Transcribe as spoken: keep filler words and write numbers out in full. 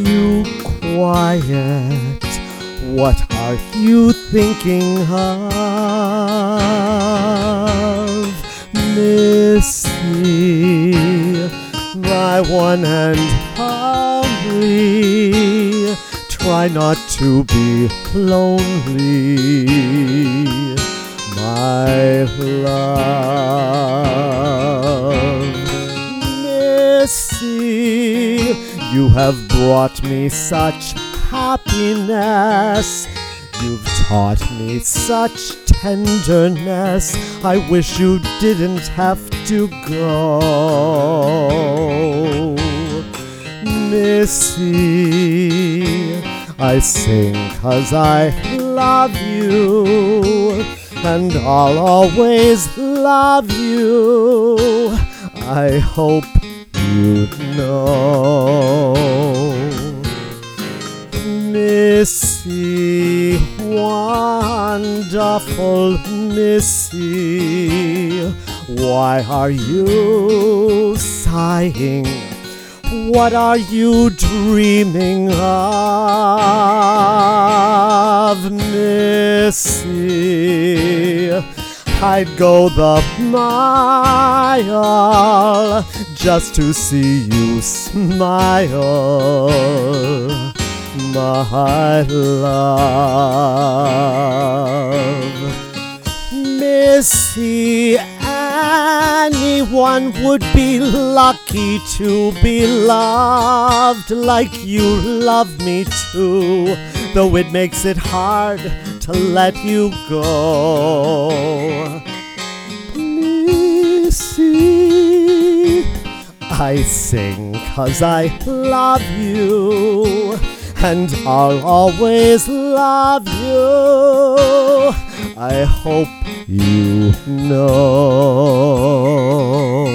you quiet? What are you thinking of? Missy, my one and only, try not to be lonely, my love. Missy, you have brought me such happiness. You've taught me such tenderness. I wish you didn't have to go. Missy, I sing 'cause I love you, and I'll always love you. I hope you know. Missy, wonderful Missy, why are you sighing? What are you dreaming of, Missy? I'd go the mile just to see you smile, my love. Missy, anyone would be lucky to be loved like you love me too, though it makes it hard to let you go. Missy, I sing 'cause I love you, and I'll always love you. I hope you know.